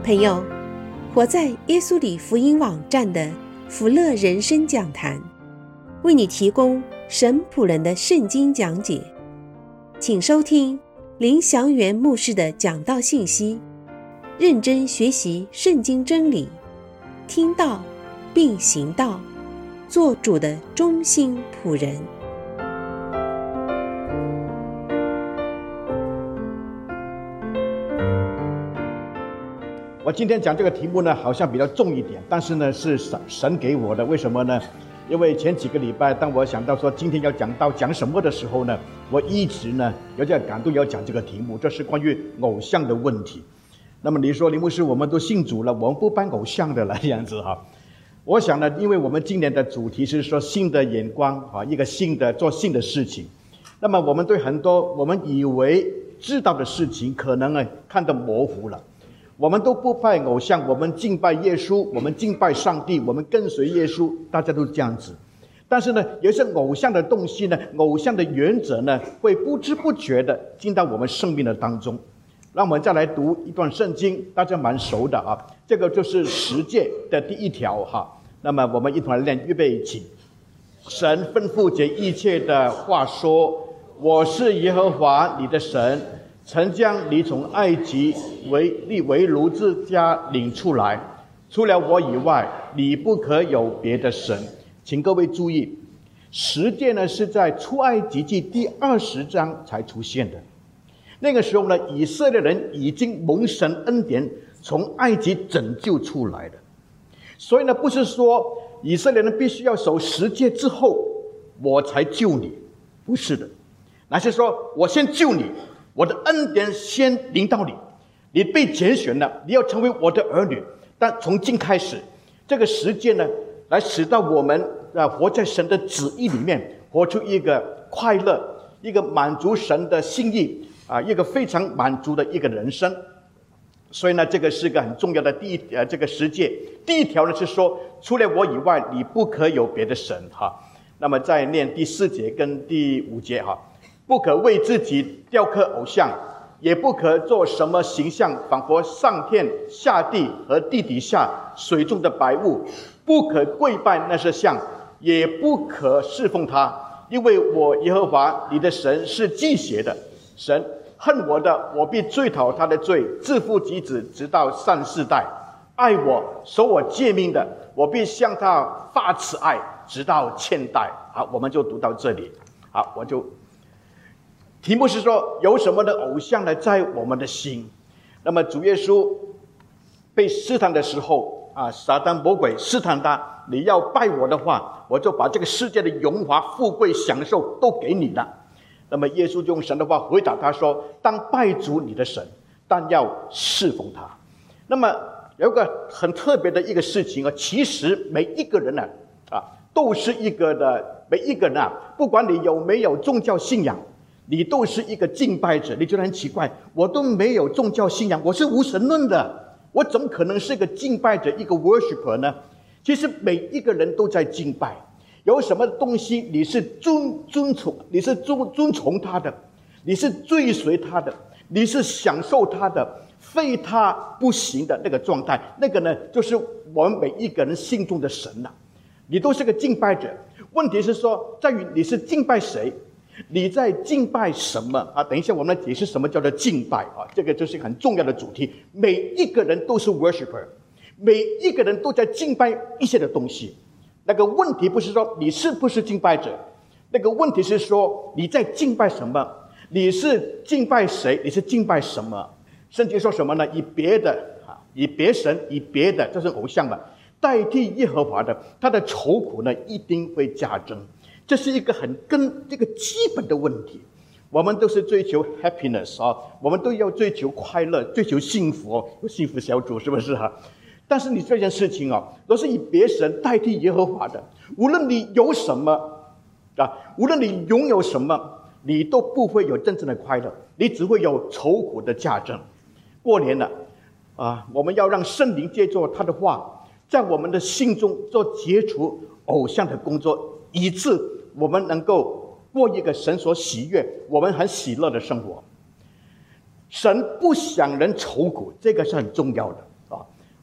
朋友，活在耶稣里福音网站的福乐人生讲坛，为你提供神仆人的圣经讲解，请收听林祥元牧师的讲道信息，认真学习圣经真理，听道并行道，做主的忠心仆人。 我今天讲这个题目呢，好像比较重一点，但是呢是神给我的。为什么呢？因为前几个礼拜，当我想到说今天要讲什么的时候呢，我一直呢有点感动要讲这个题目，这是关于偶像的问题。那么你说林牧师，我们都信主了，我们不拜偶像的了，这样子哈。我想呢，因为我们今年的主题是说新的眼光啊，一个做新的事情。那么我们对很多我们以为知道的事情，可能呢看得模糊了。我们都不拜偶像，我们敬拜耶稣，我们敬拜上帝，我们跟随耶稣，大家都这样子。但是呢，有些偶像的东西呢，偶像的原则呢，会不知不觉的进到我们生命的当中。让我们再来读一段圣经，大家蛮熟的啊，这个就是十诫的第一条哈。那么我们一同来念，预备起。神吩咐这一切的话说：“我是耶和华你的神。”曾将你从埃及为奴之家领出来，除了我以外，你不可有别的神。请各位注意，十诫呢是在出埃及记第20章才出现的。那个时候呢，以色列人已经蒙神恩典，从埃及拯救出来的。所以呢，不是说以色列人必须要守十诫之后，我才救你，不是的，乃是说我先救你。我的恩典先临到你，你被拣选了，你要成为我的儿女。但从今开始，这个十诫呢，来使到我们活在神的旨意里面，活出一个快乐、一个满足神的心意一个非常满足的一个人生。所以呢，这个是个很重要的这个十诫。第一条呢是说，除了我以外，你不可有别的神哈。那么再念第4节跟第5节哈。不可为自己雕刻偶像，也不可做什么形象，仿佛上天下地和地底下水中的百物，不可跪拜那些像，也不可侍奉他，因为我耶和华你的神是忌邪的神，恨我的，我必追讨他的罪，自父及子，直到3、4代；爱我守我诫命的，我必向他发慈爱，直到千代。好，我们就读到这里。好，题目是说有什么的偶像呢，在我们的心。那么主耶稣被试探的时候撒旦魔鬼试探他，你要拜我的话，我就把这个世界的荣华富贵享受都给你了。那么耶稣就用神的话回答他说：当拜主你的神，但要侍奉他。那么有一个很特别的一个事情其实每一个人都是一个的，每一个人不管你有没有宗教信仰，你都是一个敬拜者。你觉得很奇怪，我都没有宗教信仰，我是无神论的，我怎么可能是一个敬拜者，一个 worshiper 呢？其实每一个人都在敬拜，有什么东西你是尊崇他的，你是追随他的，你是享受他的，非他不行的那个状态，那个呢就是我们每一个人心中的神你都是个敬拜者。问题是说在于你是敬拜谁，你在敬拜什么等一下我们来解释什么叫做敬拜这个就是很重要的主题。每一个人都是 worshiper， 每一个人都在敬拜一些的东西。那个问题不是说你是不是敬拜者，那个问题是说你在敬拜什么，你是敬拜谁，你是敬拜什么。圣经说什么呢？以别神，以别的，这是偶像嘛，代替耶和华的，他的愁苦呢一定会加增。这是一个这个基本的问题。我们都是追求 happiness 我们都要追求快乐，追求幸福有幸福小组是不是但是你这件事情都是以别神代替耶和华的，无论你有什么无论你拥有什么，你都不会有真正的快乐，你只会有愁苦的加增。过年了我们要让圣灵借助他的话，在我们的心中做解除偶像的工作，以致我们能够过一个神所喜悦，我们很喜乐的生活。神不想人愁苦，这个是很重要的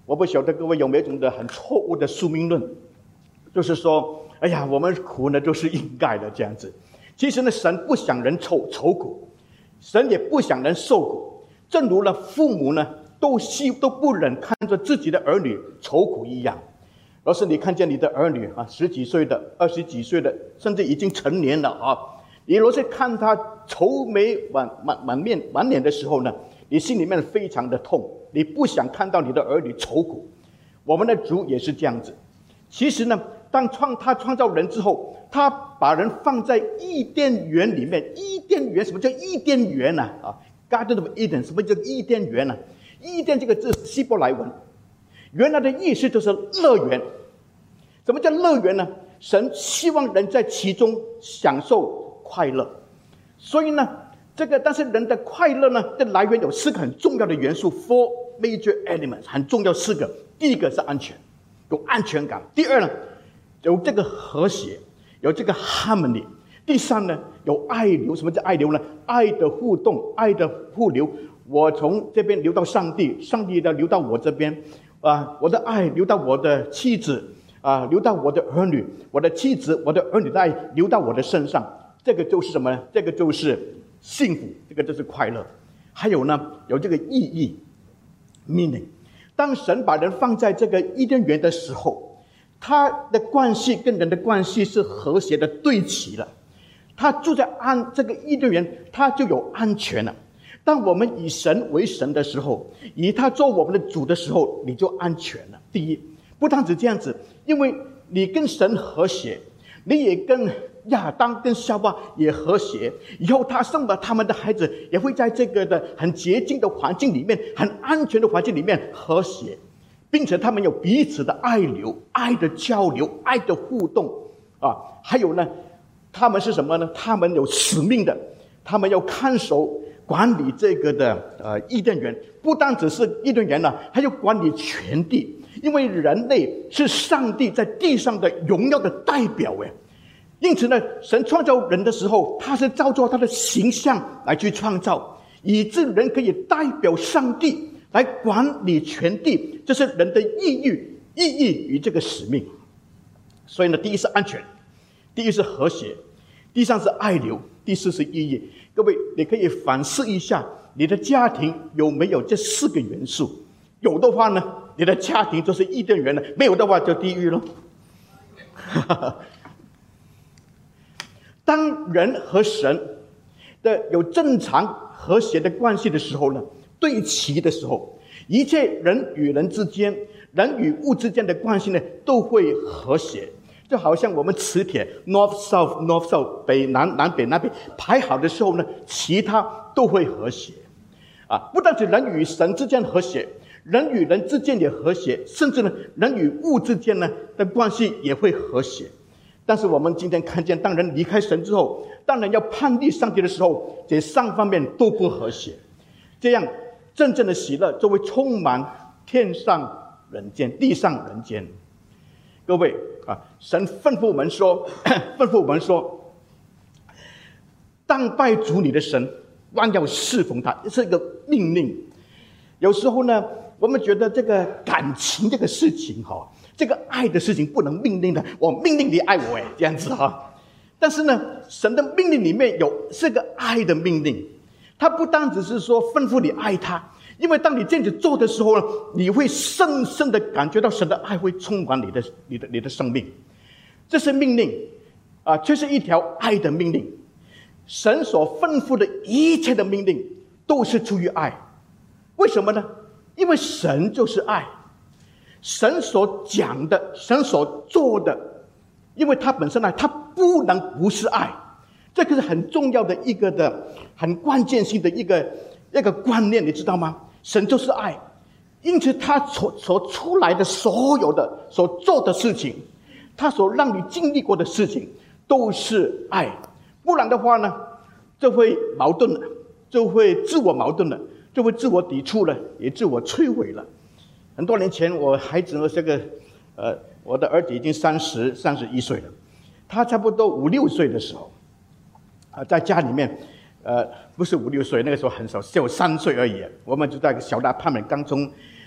我不晓得各位有没有一种的很错误的宿命论，就是说，哎呀，我们苦呢就是应该的这样子。其实呢，神不想人愁苦，神也不想人受苦。正如呢，父母呢都不忍看着自己的儿女愁苦一样。要是你看见你的儿女10几岁的、20几岁的，甚至已经成年了你若是看他愁眉满脸的时候呢，你心里面非常的痛，你不想看到你的儿女愁苦。我们的主也是这样子。其实呢，当他创造人之后，他把人放在伊甸园里面。伊甸园，什么叫伊甸园呢？Garden of Eden， 什么叫伊甸园呢？伊甸这个字是希伯来文，原来的意思就是乐园。什么叫乐园呢？神希望人在其中享受快乐。所以呢，但是人的快乐呢的来源有4个很重要的元素 ，4 major elements， 很重要4个。第一个是安全，有安全感；第二呢，有这个和谐，有这个 harmony；第三呢，有爱流。什么叫爱流呢？爱的互动，爱的互流。我从这边流到上帝，上帝的流到我这边，我的爱流到我的妻子，流到我的儿女，我的妻子、我的儿女的爱流到我的身上。这个就是什么呢？这个就是幸福，这个就是快乐。还有呢，有这个意义 meaning。当神把人放在这个伊甸园的时候，他的关系跟人的关系是和谐的对齐了。他住在这个伊甸园，他就有安全了。当我们以神为神的时候，以他做我们的主的时候，你就安全了。第一，不单止这样子，因为你跟神和谐，你也跟亚当跟夏娃也和谐，以后他生了他们的孩子也会在这个的很洁净的环境里面，很安全的环境里面和谐，并且他们有彼此的爱流、爱的交流、爱的互动还有呢，他们是什么呢？他们有使命的，他们要看守管理这个的伊甸园。不单只是伊甸园呢，还要管理全地，因为人类是上帝在地上的荣耀的代表因此呢，神创造人的时候，他是照着他的形象来去创造，以致人可以代表上帝来管理全地。这是人的意义与这个使命。所以呢，第一是安全，第一是和谐，第三是爱流，第四是意义。各位，你可以反思一下，你的家庭有没有这4个元素？有的话呢，你的家庭就是伊甸园了；没有的话，就地狱了。当人和神的有正常和谐的关系的时候呢，对齐的时候，一切人与人之间、人与物之间的关系呢，都会和谐。就好像我们磁铁 North South 北南南北南北排好的时候呢，其他都会和谐不单是人与神之间和谐，人与人之间也和谐，甚至呢，人与物之间呢的关系也会和谐。但是我们今天看见，当人离开神之后，当人要叛逆上帝的时候，这3方面都不和谐，这样真正的喜乐就会充满天上人间、地上人间。各位神吩咐我们说，当拜主你的神，万要侍奉他，这是一个命令。有时候呢，我们觉得这个感情这个事情这个爱的事情不能命令的，我命令你爱我这样子但是呢，神的命令里面是个爱的命令，他不单只是说吩咐你爱他，因为当你这样子做的时候呢，你会深深的感觉到神的爱会充满你的生命。这是命令这是一条爱的命令。神所吩咐的一切的命令都是出于爱。为什么呢？因为神就是爱。神所讲的，神所做的，因为他本身爱，他不能不是爱。这个是很重要的一个的很关键性的一个观念，你知道吗？神就是爱，因此他所出来的所有的所做的事情，他所让你经历过的事情都是爱。不然的话呢，就会矛盾了，就会自我矛盾了，就会自我抵触了，也自我摧毁了。很多年前，我孩子呢，我的儿子已经31岁了，他差不多5、6岁的时候，在家里面，不是5、6岁，那个时候很少，只有3岁而已。我们就在小大他们刚从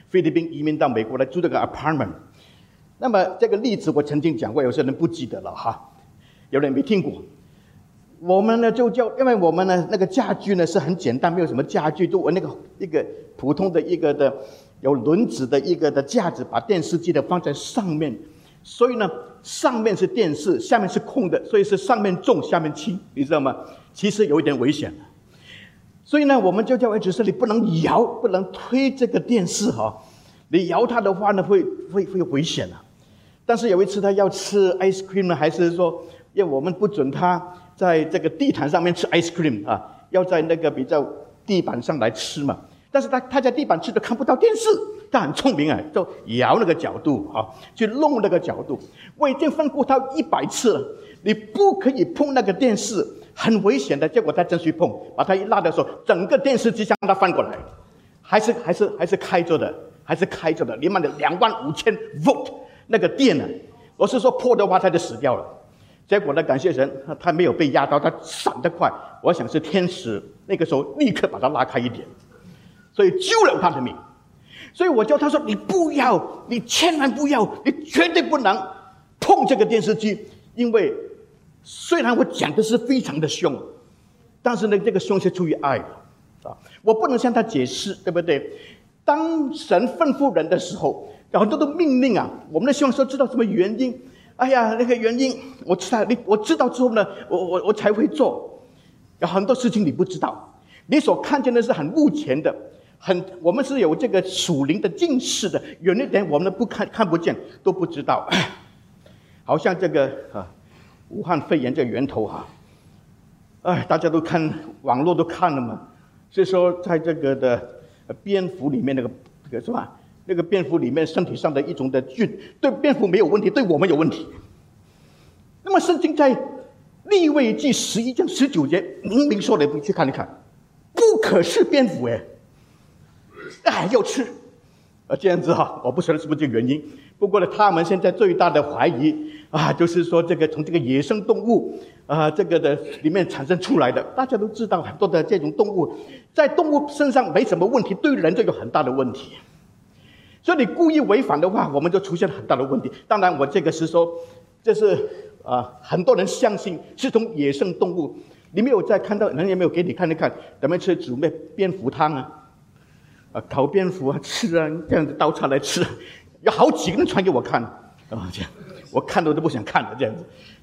菲律宾移民到美国来住这个 apartment。那么这个例子我曾经讲过，有些人不记得了哈，有人没听过。我们呢因为我们呢那个家具呢是很简单，没有什么家具，就我那个一个普通的一个的有轮子的一个的架子，把电视机的放在上面，所以呢上面是电视，下面是空的，所以是上面重下面轻，你知道吗？其实有一点危险的。所以呢我们就叫儿子说，你不能摇，不能推这个电视哈，你摇它的话呢会危险的。但是有一次他要吃 ice cream 呢，还是说因为我们不准他在这个地毯上面吃 ice cream 啊，要在那个比较地板上来吃嘛。但是他在地板吃都看不到电视，他很聪明啊，就摇那个角度啊，去弄那个角度。我已经吩咐他100次了，你不可以碰那个电视，很危险的。结果他真去碰，把他一拉的时候，整个电视机向他翻过来，还是开着的，还是开着的，连满了25000 volt 那个电呢，我是说破的话他就死掉了。结果呢，感谢神，他没有被压到，他闪得快。我想是天使，那个时候立刻把他拉开一点，所以救了他的命。所以我叫他说：“你不要，你千万不要，你绝对不能碰这个电视机，因为虽然我讲的是非常的凶，但是呢，这个凶是出于爱的啊，我不能向他解释，对不对？当神吩咐人的时候，有很多的命令啊，我们都希望说知道什么原因。哎呀，那个原因我知道之后呢，我才会做。有很多事情你不知道，你所看见的是很目前的，我们是有这个属灵的近视的，远一点我们看不见，都不知道。好像这个武汉肺炎这个源头大家都看网络都看了嘛，是说在这个的蝙蝠里面那个是吧？那个蝙蝠里面身体上的一种的菌，对蝙蝠没有问题，对我们有问题。那么圣经在利未记11章19节明明说的，你去看一看，不可吃蝙蝠要吃这样子我不晓得是不是这个原因。不过呢，他们现在最大的怀疑就是说这个从这个野生动物这个的里面产生出来的。大家都知道很多的这种动物在动物身上没什么问题，对人就有很大的问题。所以你故意违反的话，我们就出现很大的问题。当然我这个是说这是很多人相信是从野生动物。你没有再看到，人也没有给你看一看，咱们吃煮蝙蝠汤烤蝙蝠吃这样子刀叉来吃，有好几个人传给我看这样我看都不想看了，这样子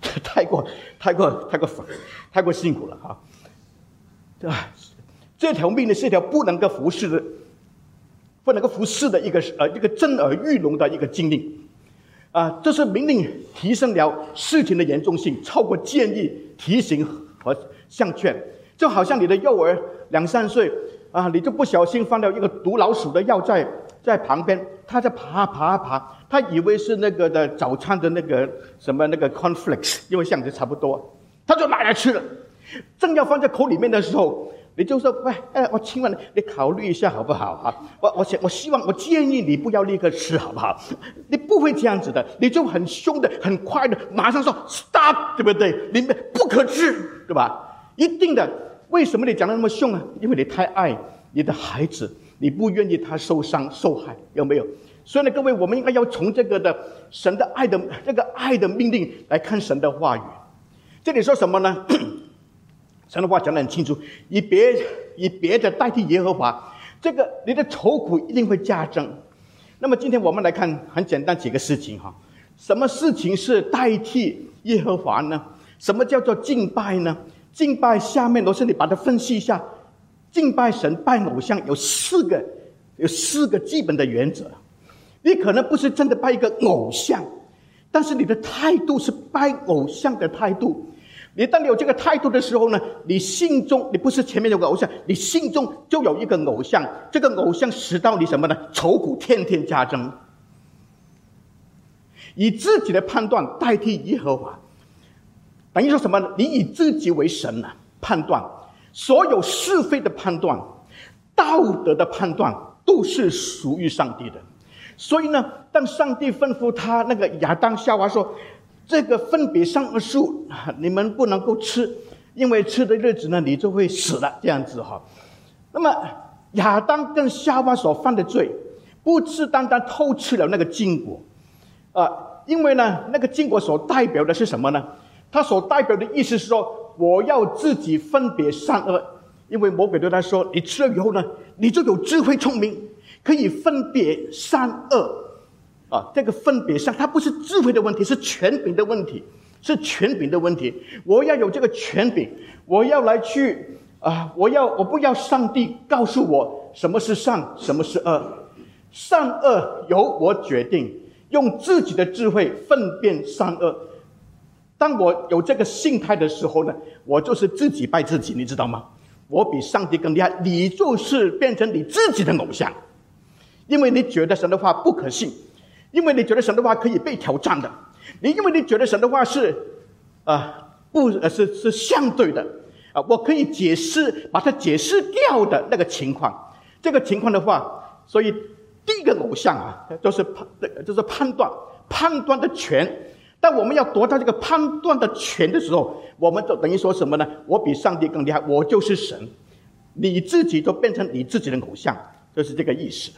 太过辛苦了这条命令是一条不能够服侍的一个震耳欲聋的一个禁令这是命令提升了事情的严重性，超过建议、提醒和相劝。就好像你的幼儿2-3岁你就不小心放了一个毒老鼠的药在旁边，他在爬，他以为是那个的早餐的那个什么那个 cornflakes， 因为像这差不多，他就拿来吃了。正要放在口里面的时候，你就说我亲爱的，你考虑一下好不好我建议你不要立刻吃好不好？你不会这样子的，你就很凶的很快的马上说 stop， 对不对？你不可吃，对吧？一定的。为什么你讲得那么凶因为你太爱你的孩子，你不愿意他受伤受害，有没有？所以呢，各位，我们应该要从这个的神的爱的这个爱的命令来看神的话语。这里说什么呢？神的话讲得很清楚，以别的代替耶和华，这个你的愁苦一定会加增。那么今天我们来看很简单几个事情什么事情是代替耶和华呢？什么叫做敬拜呢？敬拜下面都是你把它分析一下，敬拜神拜偶像有四个基本的原则。你可能不是真的拜一个偶像，但是你的态度是拜偶像的态度。当你有这个态度的时候呢，你心中你不是前面有个偶像，你心中就有一个偶像，这个偶像使到你什么呢？愁苦天天加增。以自己的判断代替耶和华，等于说什么呢？你以自己为神判断所有是非的判断、道德的判断都是属于上帝的。所以呢，当上帝吩咐他那个亚当夏娃说，这个分别善恶树你们不能够吃，因为吃的日子呢你就会死了，这样子那么亚当跟夏娃所犯的罪， 不是单单偷吃了那个禁果，因为呢，那个禁果所代表的是什么呢？它所代表的意思是说，我要自己分别善恶。因为魔鬼对他说，你吃了以后呢，你就有智慧聪明，可以分别善恶。这个分别善，它不是智慧的问题，是权柄的问题，是权柄的问题。我要有这个权柄，我要来去我不要上帝告诉我什么是善，什么是恶，善恶由我决定，用自己的智慧分辨善恶。当我有这个心态的时候呢，我就是自己拜自己，你知道吗？我比上帝更厉害，你就是变成你自己的偶像，因为你觉得神的话不可信，因为你觉得神的话可以被挑战的，因为你觉得神的话是相对的我可以解释，把它解释掉的那个情况。这个情况的话，所以第一个偶像就是判断的权。当我们要夺到这个判断的权的时候，我们就等于说什么呢？我比上帝更厉害，我就是神，你自己都变成你自己的偶像，就是这个意思。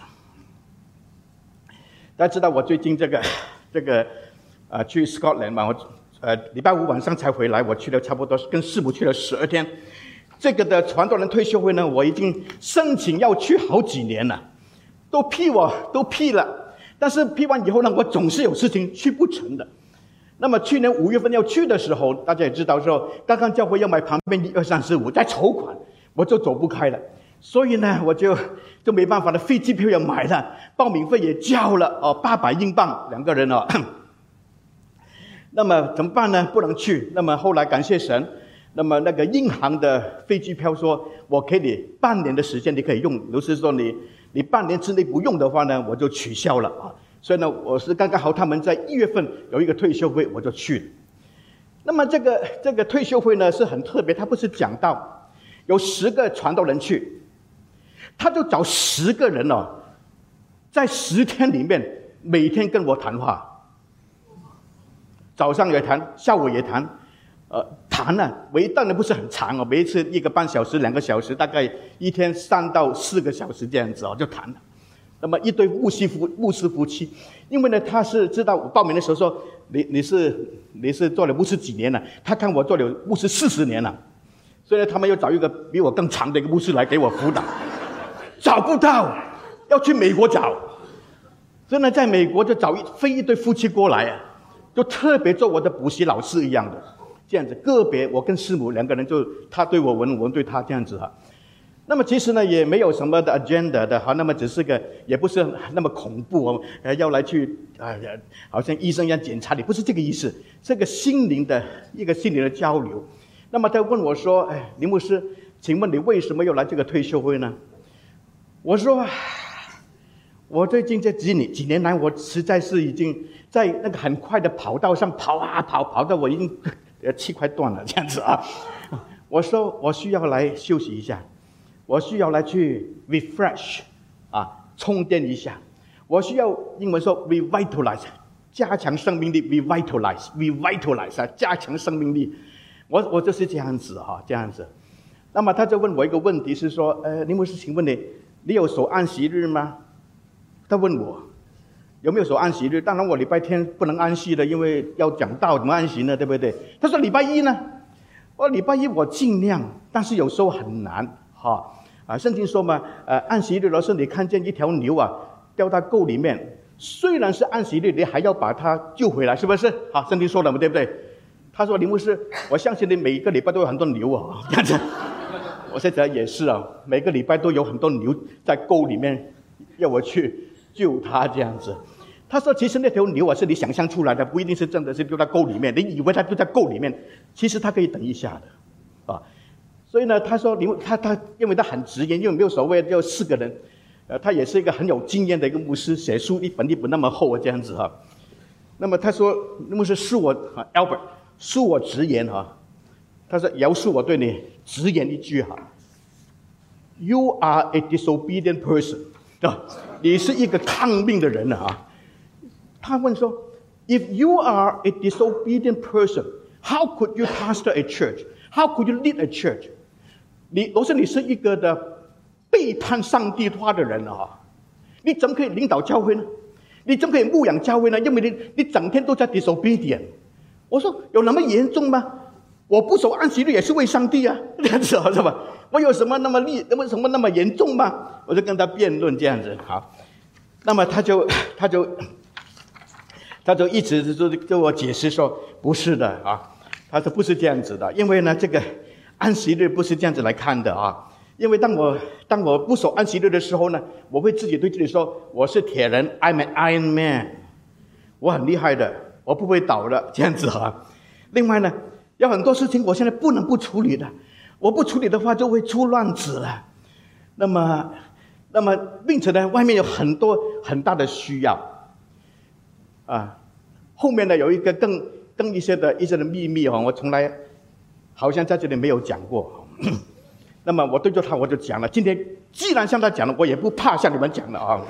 大家知道我最近这个去 Scotland 嘛，我礼拜五晚上才回来，我去了差不多跟师母去了12天。这个的传道人退休会呢，我已经申请要去好几年了，都批了，但是批完以后呢，我总是有事情去不成的。那么去年5月份要去的时候，大家也知道说，刚刚教会要买旁边1、2、3、4、5在筹款，我就走不开了。所以呢，我就没办法了，飞机票也买了，报名费也交了800英镑2个人那么怎么办呢？不能去。那么后来感谢神，那么那个银行的飞机票说，我给你半年的时间，你可以用。就是说你半年之内不用的话呢，我就取消了所以呢，我是刚刚好他们在1月份有一个退休会，我就去了。那么这个退休会呢是很特别，它不是讲道，有10个传道人去，他就找10个人在10天里面每天跟我谈话，早上也谈，下午也谈，谈当然不是很长每一次1个半小时、2个小时，大概一天3到4个小时这样子就谈了。那么一对牧师夫妻，因为呢他是知道我报名的时候说你是做了牧师几年了，他看我做了牧师40年了，所以他们又找一个比我更长的一个牧师来给我辅导，找不到，要去美国找，所以呢在美国就飞一对夫妻过来就特别做我的补习老师一样的，这样子个别我跟师母2个人，就他对我们对他这样子那么其实呢也没有什么的 agenda 的那么只是也不是那么恐怖要来去好像医生要检查你，不是这个意思，这个心灵的交流。那么他问我说，林牧师，请问你为什么要来这个退休会呢？我说我最近这几年来，我实在是已经在那个很快的跑道上跑到我已经气快断了这样子我说我需要来休息一下，我需要来去 refresh 充电一下，我需要英文说 revitalize 加强生命力 revitalize 加强生命力，我就是这样子这样子。那么他就问我一个问题是说，林牧师，请问你有守安息日吗？他问我有没有守安息日，当然我礼拜天不能安息的，因为要讲道，怎么安息呢？对不对？他说礼拜一呢？礼拜一我尽量，但是有时候很难圣经说嘛，安息日的时候你看见一条牛掉到沟里面，虽然是安息日，你还要把它救回来，是不是？圣经说了嘛，对不对？他说林牧师，我相信你每一个礼拜都有很多牛这样子。我现在也是每个礼拜都有很多牛在沟里面，要我去救它这样子。他说其实那条牛是你想象出来的，不一定是真的是丢在沟里面，你以为它丢在沟里面，其实它可以等一下的所以呢他说他因为他很直言，因为没有所谓就4个人他也是一个很有经验的一个牧师，写书一本那么厚这样子那么他说牧师恕我Albert 恕我直言他说饶恕我对你直言一句You are a disobedient person 你是一个抗命的人他问说 If you are a disobedient person, how could you pastor a church? How could you lead a church? 如果你是一个的背叛上帝话的人你怎么可以领导教会呢？你怎么可以牧养教会呢？因为你整天都在disobedient。我说有那么严重吗？我不守安息日也是为上帝啊，这样子是吧？我有什么那么严重吗？我就跟他辩论这样子。好，那么他就一直就跟我解释说不是的啊，他说不是这样子的，因为呢这个安息日不是这样子来看的啊。因为当我不守安息日的时候呢，我会自己对自己说我是铁人 ，I'm an Iron Man， 我很厉害的，我不会倒的这样子啊。另外呢，有很多事情我现在不能不处理的，我不处理的话就会出乱子了。那么并且呢，外面有很多很大的需要啊。后面呢有一个更一些的秘密我从来好像在这里没有讲过。那么我对着他我就讲了，今天既然向他讲了，我也不怕向你们讲了啊。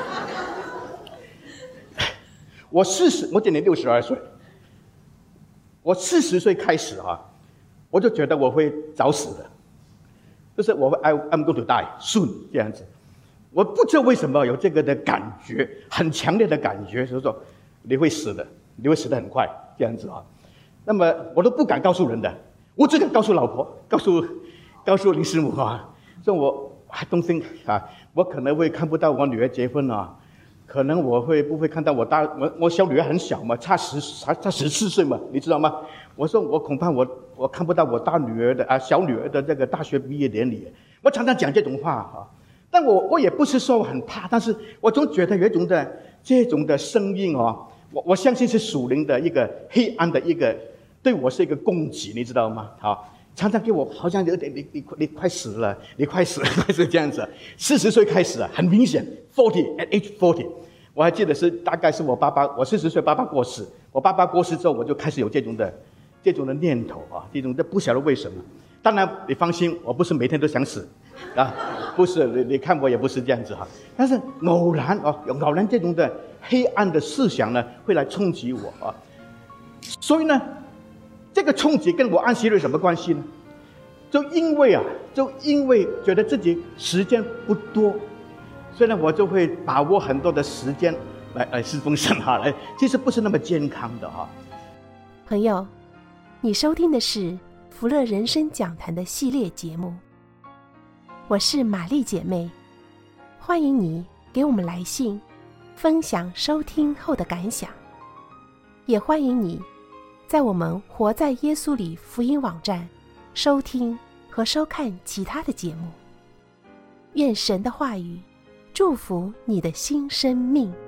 我今年62岁，我40岁开始我就觉得我会早死的，就是I'm going to die soon 这样子。我不知道为什么有这个的感觉，很强烈的感觉，就是说你会死的，你会死得很快这样子啊。那么我都不敢告诉人的，我只敢告诉老婆，告诉林师母说我 I don't think 我可能会看不到我女儿结婚可能我不会看到我小女儿很小嘛，差14岁嘛，你知道吗？我说我恐怕我看不到我小女儿的这个大学毕业典礼。我常常讲这种话但我也不是说我很怕，但是我总觉得有一种的这种的声音我相信是属灵的一个黑暗的一个，对我是一个攻击，你知道吗？常常给我好像有点你快死了，你快死这样子。40岁开始很明显 at age 40， 我还记得大概是我40岁爸爸过世，我爸爸过世之后我就开始有这种的念头这种的不晓得为什么。当然你放心，我不是每天都想死不是，你看我也不是这样子但是偶然这种的黑暗的思想呢会来冲击我所以呢这个冲击跟我安息日有什么关系呢？就因为觉得自己时间不多，所以呢我就会把握很多的时间来侍奉神其实不是那么健康的朋友，你收听的是福乐人生讲坛的系列节目，我是玛丽姐妹，欢迎你给我们来信分享收听后的感想，也欢迎你在我们活在耶稣里福音网站收听和收看其他的节目。愿神的话语祝福你的新生命。